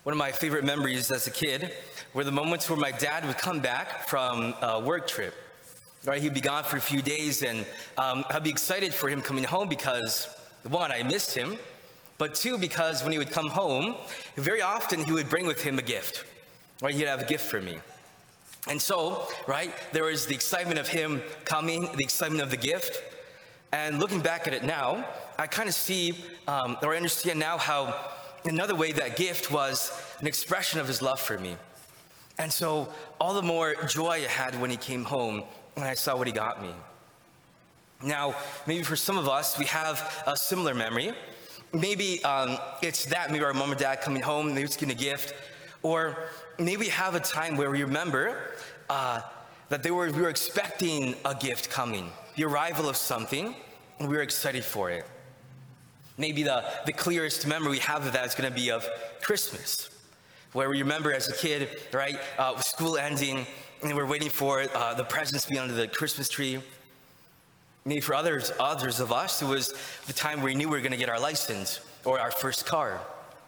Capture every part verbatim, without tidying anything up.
One of my favorite memories as a kid were the moments where my dad would come back from a work trip. Right, he'd be gone for a few days, and um, I'd be excited for him coming home because, one, I missed him, but two, because when he would come home, very often he would bring with him a gift. Right, he'd have a gift for me. And so, right, there was the excitement of him coming, the excitement of the gift, and looking back at it now, I kind of see, um, or I understand now how another way that gift was an expression of his love for me. And so all the more joy I had when he came home, when I saw what he got me. Now, maybe for some of us, we have a similar memory. Maybe um, it's that, maybe our mom or dad coming home, maybe it's getting a gift, or maybe we have a time where we remember uh, that they were, we were expecting a gift coming, the arrival of something, and we were excited for it. Maybe the, the clearest memory we have of that is going to be of Christmas, where we remember as a kid, right, uh, school ending, and we're waiting for uh, the presents to be under the Christmas tree. Maybe for others, others of us, it was the time where we knew we were going to get our license or our first car.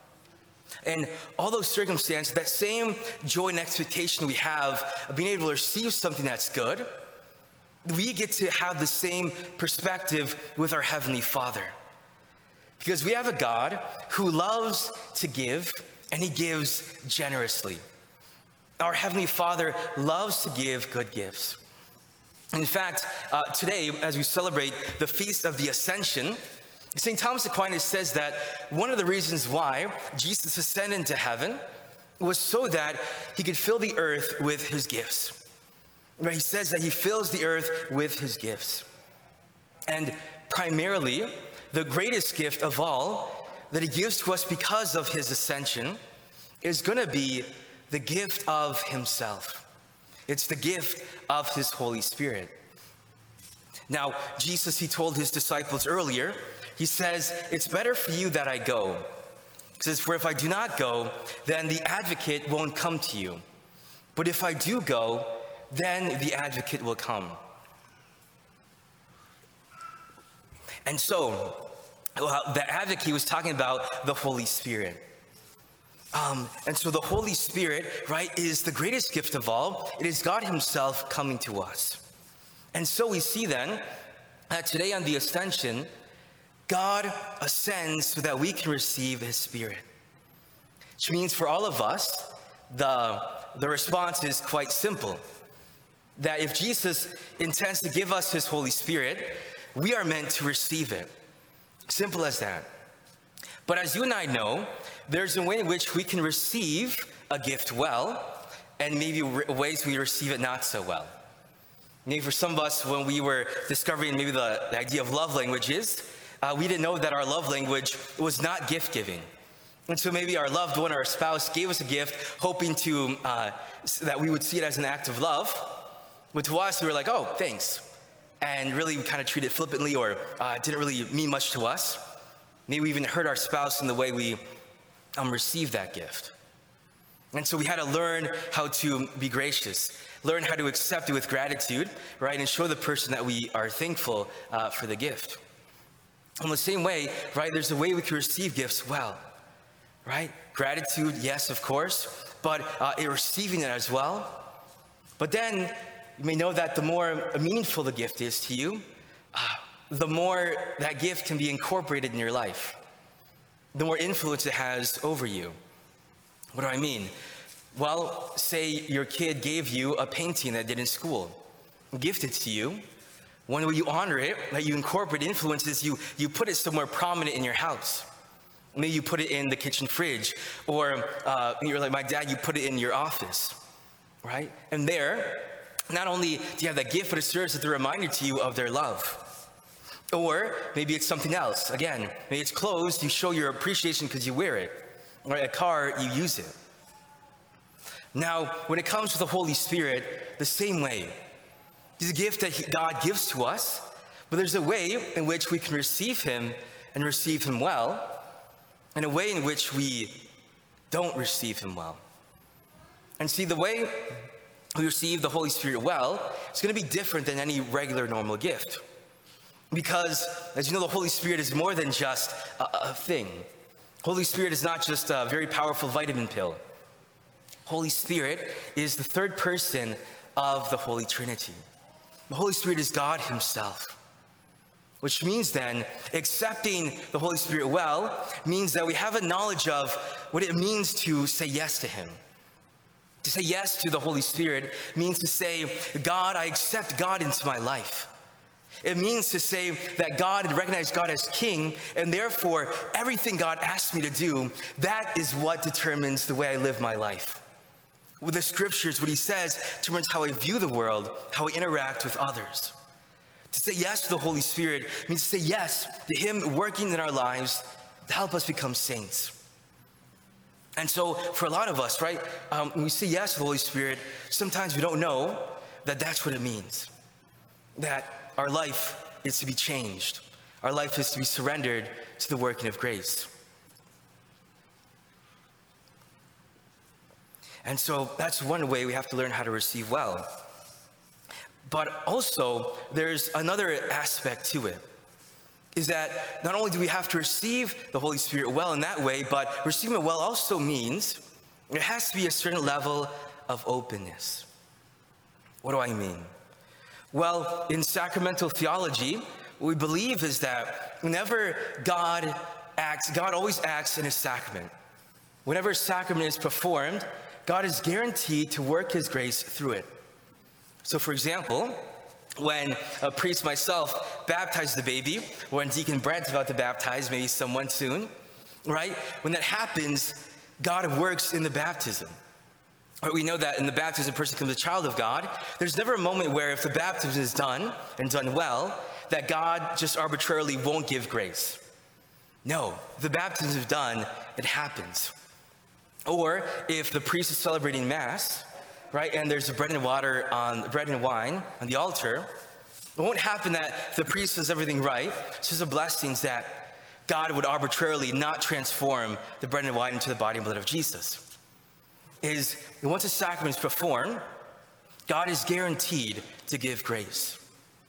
And all those circumstances, that same joy and expectation we have of being able to receive something that's good, we get to have the same perspective with our Heavenly Father. Because we have a God who loves to give, and He gives generously. Our Heavenly Father loves to give good gifts. In fact, uh, today, as we celebrate the Feast of the Ascension, Saint Thomas Aquinas says that one of the reasons why Jesus ascended into heaven was so that He could fill the earth with His gifts. Right? He says that He fills the earth with His gifts. And primarily, the greatest gift of all that He gives to us because of His ascension is going to be the gift of Himself. It's the gift of His Holy Spirit. Now, Jesus, He told His disciples earlier, He says, it's better for you that I go. He says, for if I do not go, then the advocate won't come to you. But if I do go, then the advocate will come. And so, well, the advocate was talking about the Holy Spirit. Um, and so the Holy Spirit, right, is the greatest gift of all. It is God Himself coming to us. And so we see then that today on the Ascension, God ascends so that we can receive His Spirit. Which means for all of us, the, the response is quite simple. That if Jesus intends to give us His Holy Spirit, we are meant to receive it. Simple as that. But as you and I know, there's a way in which we can receive a gift well, and maybe ways we receive it not so well. Maybe for some of us, when we were discovering maybe the, the idea of love languages, uh, we didn't know that our love language was not gift giving. And so maybe our loved one or our spouse gave us a gift, hoping to uh, that we would see it as an act of love. But to us, we were like, oh, thanks. And really we kind of treat it flippantly, or uh, it didn't really mean much to us. Maybe we even hurt our spouse in the way we um, receive that gift. And so we had to learn how to be gracious, learn how to accept it with gratitude, right? And show the person that we are thankful uh, for the gift. In the same way, right, there's a way we can receive gifts well, right? Gratitude, yes, of course, but uh, in receiving it as well. But then you may know that the more meaningful the gift is to you, uh, the more that gift can be incorporated in your life, the more influence it has over you. What do I mean? Well, say your kid gave you a painting that did in school, gifted to you. One way you honor it, that you incorporate influences, you, you put it somewhere prominent in your house. Maybe you put it in the kitchen fridge, or uh, you're like my dad, you put it in your office, right? And there, not only do you have that gift, but it serves as a reminder to you of their love. Or maybe it's something else. Again, maybe it's clothes, you show your appreciation because you wear it. Or a car, you use it. Now, when it comes to the Holy Spirit, the same way. He's a gift that God gives to us, but there's a way in which we can receive Him and receive Him well, and a way in which we don't receive Him well. And see, the way we receive the Holy Spirit well is going to be different than any regular normal gift. Because, as you know, the Holy Spirit is more than just a, a thing. Holy Spirit is not just a very powerful vitamin pill. Holy Spirit is the third person of the Holy Trinity. The Holy Spirit is God himself. Which means then, accepting the Holy Spirit well means that we have a knowledge of what it means to say yes to him. To say yes to the Holy Spirit means to say, God, I accept God into my life. It means to say that God, and recognize God as King, and therefore everything God asks me to do, that is what determines the way I live my life. With the scriptures, what he says determines how I view the world, how I interact with others. To say yes to the Holy Spirit means to say yes to him working in our lives to help us become saints. And so for a lot of us, right, um, when we say yes to the Holy Spirit, sometimes we don't know that that's what it means. That our life is to be changed. Our life is to be surrendered to the working of grace. And so that's one way we have to learn how to receive well. But also, there's another aspect to it, is that not only do we have to receive the Holy Spirit well in that way, but receiving it well also means there has to be a certain level of openness. What do I mean? Well, in sacramental theology, what we believe is that whenever God acts, God always acts in a sacrament. Whenever a sacrament is performed, God is guaranteed to work his grace through it. So for example, when a priest myself baptized the baby, or when Deacon Brent's about to baptize maybe someone soon, right? When that happens, God works in the baptism. Right, we know that in the baptism, a person becomes a child of God. There's never a moment where if the baptism is done and done well, that God just arbitrarily won't give grace. No, if the baptism is done, it happens. Or if the priest is celebrating Mass, right, and there's bread and water on bread and wine on the altar, it won't happen that the priest does everything right. It's just a blessing that God would arbitrarily not transform the bread and wine into the body and blood of Jesus. Is once a sacrament is performed, God is guaranteed to give grace.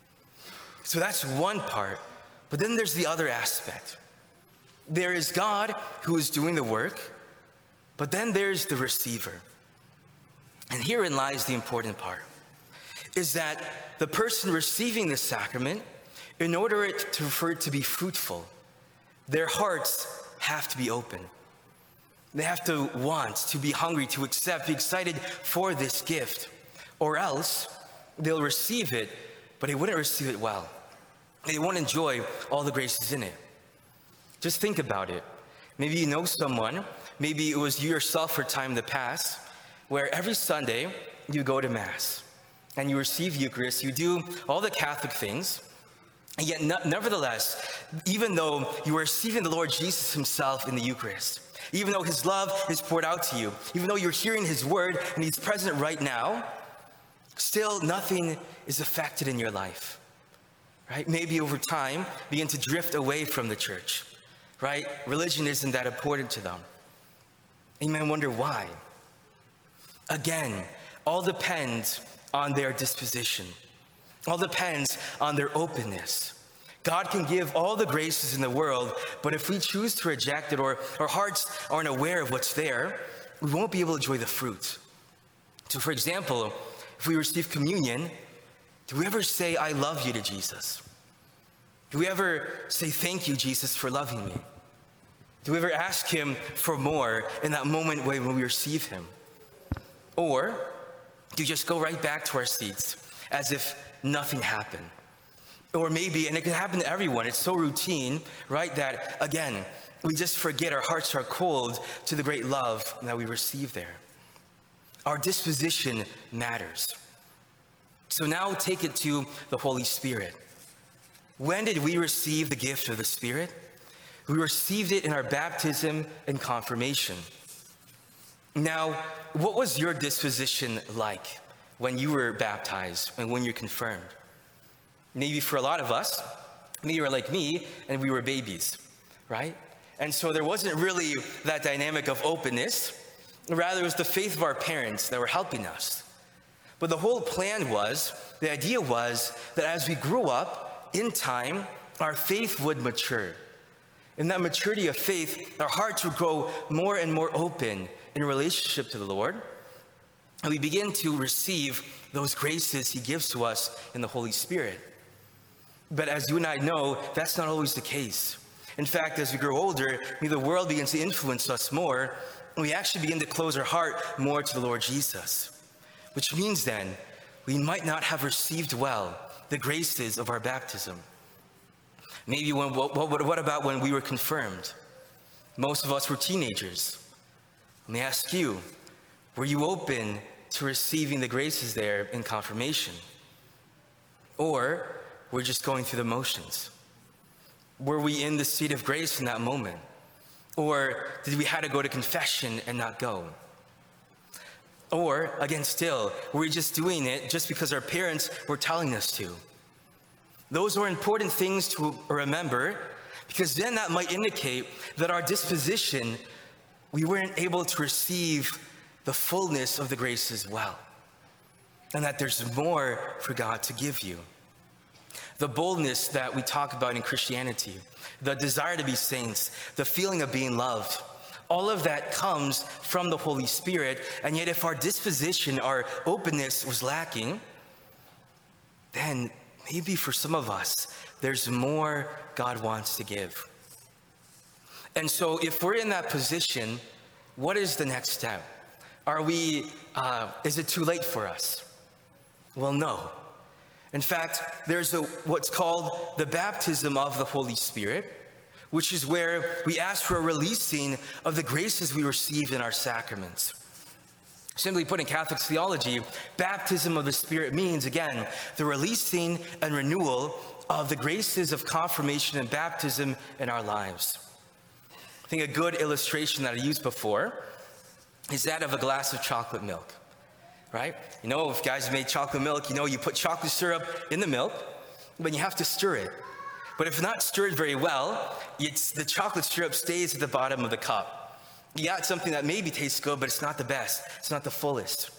So that's one part. But then there's the other aspect. There is God who is doing the work, but then there's the receiver. And herein lies the important part, is that the person receiving the sacrament, in order it to, for it to be fruitful, their hearts have to be open. They have to want, to be hungry, to accept, be excited for this gift, or else they'll receive it, but they wouldn't receive it well. They won't enjoy all the graces in it. Just think about it. Maybe you know someone, maybe it was you yourself for time in the past, where every Sunday you go to Mass and you receive Eucharist, you do all the Catholic things, and yet no, nevertheless, even though you are receiving the Lord Jesus himself in the Eucharist, even though his love is poured out to you, even though you're hearing his word and he's present right now, still nothing is affected in your life, right? Maybe over time, begin to drift away from the church, right? Religion isn't that important to them. And you may wonder why. Again, all depends on their disposition. All depends on their openness. God can give all the graces in the world, but if we choose to reject it, or our hearts aren't aware of what's there, we won't be able to enjoy the fruit. So for example, if we receive communion, do we ever say, I love you to Jesus? Do we ever say, thank you, Jesus, for loving me? Do we ever ask him for more in that moment when we receive him? Or do you just go right back to our seats as if nothing happened? Or maybe, and it can happen to everyone, it's so routine, right, that again, we just forget, our hearts are cold to the great love that we receive there. Our disposition matters. So now take it to the Holy Spirit. When did we receive the gift of the Spirit? We received it in our baptism and confirmation. Now, what was your disposition like when you were baptized and when you're confirmed? Maybe for a lot of us, maybe you were like me and we were babies, right? And so there wasn't really that dynamic of openness. Rather, it was the faith of our parents that were helping us. But the whole plan was, the idea was that as we grew up, in time, our faith would mature. In that maturity of faith, our hearts will grow more and more open in relationship to the Lord. And we begin to receive those graces he gives to us in the Holy Spirit. But as you and I know, that's not always the case. In fact, as we grow older, the world begins to influence us more, and we actually begin to close our heart more to the Lord Jesus. Which means then, we might not have received well the graces of our baptism. Maybe when, what, what, what about when we were confirmed? Most of us were teenagers. Let me ask you, were you open to receiving the graces there in confirmation? Or we're just going through the motions? Were we in the seat of grace in that moment? Or did we have to go to confession and not go? Or, again, still, were we just doing it just because our parents were telling us to? Those are important things to remember, because then that might indicate that our disposition, we weren't able to receive the fullness of the grace as well, and that there's more for God to give you. The boldness that we talk about in Christianity, the desire to be saints, the feeling of being loved, all of that comes from the Holy Spirit. And yet if our disposition, our openness was lacking, then maybe for some of us, there's more God wants to give. And so if we're in that position, what is the next step? Are we, uh, is it too late for us? Well, no. In fact, there's a, what's called the baptism of the Holy Spirit, which is where we ask for a releasing of the graces we received in our sacraments. Simply put, in Catholic theology, baptism of the Spirit means, again, the releasing and renewal of the graces of confirmation and baptism in our lives. I think a good illustration that I used before is that of a glass of chocolate milk, right? You know, if you guys made chocolate milk, you know, you put chocolate syrup in the milk, but you have to stir it. But if not stirred very well, it's, the chocolate syrup stays at the bottom of the cup. You got something that maybe tastes good, but it's not the best. It's not the fullest.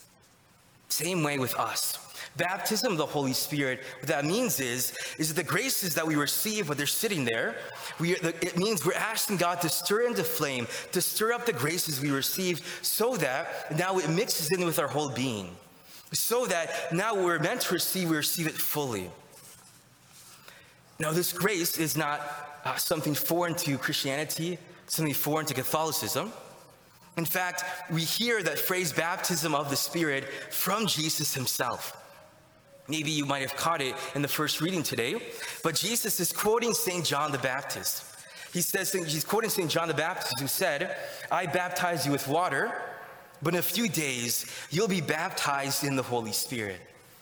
Same way with us. Baptism of the Holy Spirit, what that means is, is that the graces that we receive when they're sitting there, we, it means we're asking God to stir into flame, to stir up the graces we received so that now it mixes in with our whole being. So that now what we're meant to receive, we receive it fully. Now, this grace is not uh, something foreign to Christianity, something foreign to Catholicism. In fact, we hear that phrase baptism of the Spirit from Jesus himself. Maybe you might have caught it in the first reading today, but Jesus is quoting Saint John the Baptist. He says, he's quoting Saint John the Baptist, who said, "I baptize you with water, but in a few days you'll be baptized in the Holy Spirit."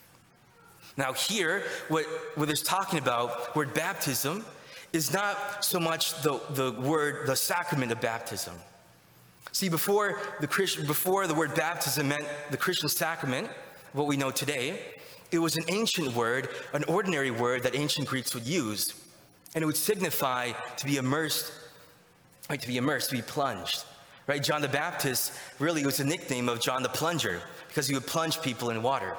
Now here, what, what it's talking about, word baptism, is not so much the, the word, the sacrament of baptism. See, before the Christian, before the word baptism meant the Christian sacrament, what we know today, it was an ancient word, an ordinary word that ancient Greeks would use, and it would signify to be immersed, right, to be immersed, to be plunged, right? John the Baptist really was a nickname of John the Plunger, because he would plunge people in water.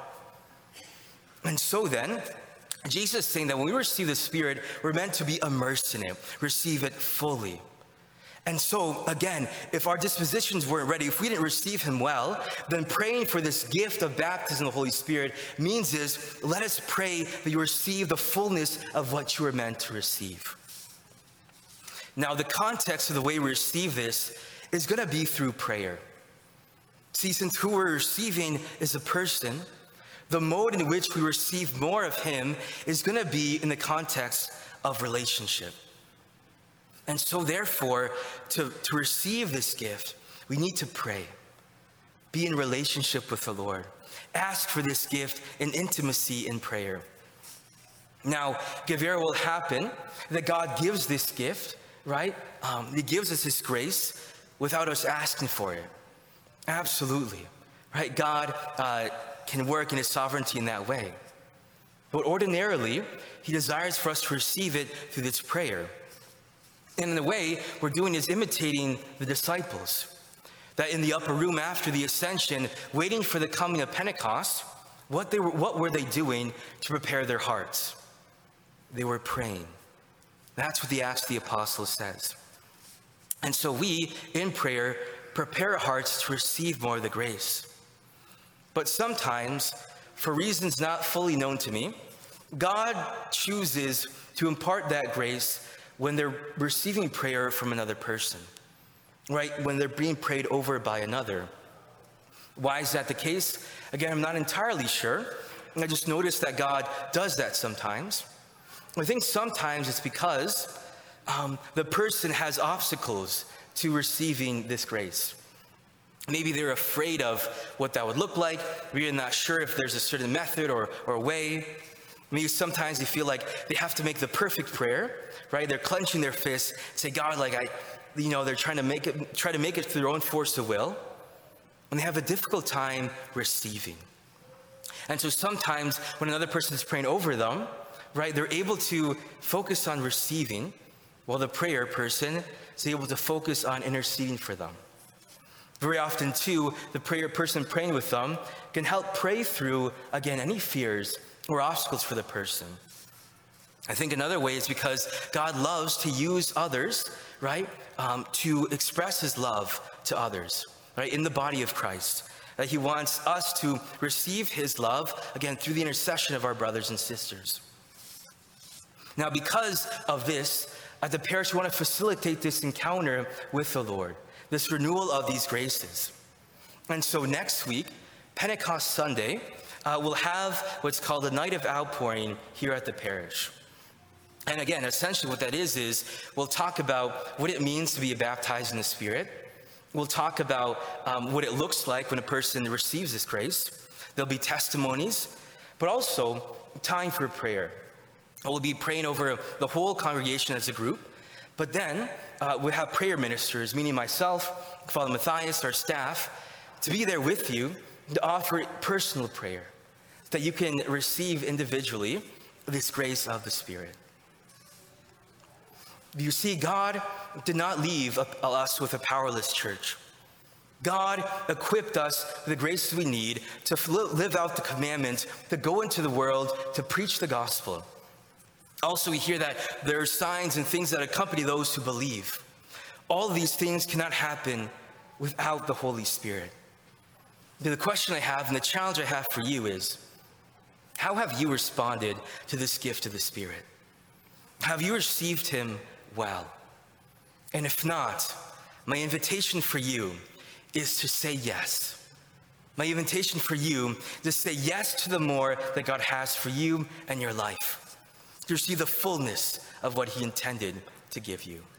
And so then, Jesus is saying that when we receive the Spirit, we're meant to be immersed in it, receive it fully. And so, again, if our dispositions weren't ready, if we didn't receive him well, then praying for this gift of baptism of the Holy Spirit means is, let us pray that you receive the fullness of what you were meant to receive. Now, the context of the way we receive this is going to be through prayer. See, since who we're receiving is a person, the mode in which we receive more of him is going to be in the context of relationship. And so therefore, to, to receive this gift, we need to pray. Be in relationship with the Lord. Ask for this gift in intimacy in prayer. Now, Gevera will happen that God gives this gift, right? Um, he gives us his grace without us asking for it. Absolutely, right? God uh, can work in his sovereignty in that way. But ordinarily, he desires for us to receive it through this prayer. And in a way, we're doing is imitating the disciples. That in the upper room after the ascension, waiting for the coming of Pentecost, what, they were, what were they doing to prepare their hearts? They were praying. That's what the Acts of the Apostles says. And so we, in prayer, prepare our hearts to receive more of the grace. But sometimes, for reasons not fully known to me, God chooses to impart that grace when they're receiving prayer from another person, right? When they're being prayed over by another. Why is that the case? Again, I'm not entirely sure. I just noticed that God does that sometimes. I think sometimes it's because um, the person has obstacles to receiving this grace. Maybe they're afraid of what that would look like. Maybe they're not sure if there's a certain method or, or way. Maybe sometimes they feel like they have to make the perfect prayer, right? They're clenching their fists, say, God, like I, you know, they're trying to make it, try to make it through their own force of will. And they have a difficult time receiving. And so sometimes when another person is praying over them, right, they're able to focus on receiving, while the prayer person is able to focus on interceding for them. Very often, too, the prayer person praying with them can help pray through, again, any fears or obstacles for the person. I think another way is because God loves to use others, right, um, to express his love to others, right, in the body of Christ. That he wants us to receive his love, again, through the intercession of our brothers and sisters. Now, because of this, at the parish, we want to facilitate this encounter with the Lord, this renewal of these graces. And so next week, Pentecost Sunday, uh, we'll have what's called a night of outpouring here at the parish. And again, essentially what that is, is we'll talk about what it means to be baptized in the Spirit. We'll talk about um, what it looks like when a person receives this grace. There'll be testimonies, but also time for prayer. We'll be praying over the whole congregation as a group, but then uh, we'll have prayer ministers, meaning myself, Father Matthias, our staff, to be there with you to offer personal prayer, that you can receive individually this grace of the Spirit. You see, God did not leave us with a powerless church. God equipped us with the grace we need to live out the commandment to go into the world to preach the gospel. Also, we hear that there are signs and things that accompany those who believe. All of these things cannot happen without the Holy Spirit. The question I have and the challenge I have for you is, how have you responded to this gift of the Spirit? Have you received him well? And if not, my invitation for you is to say yes. My invitation for you is to say yes to the more that God has for you and your life, to receive the fullness of what he intended to give you.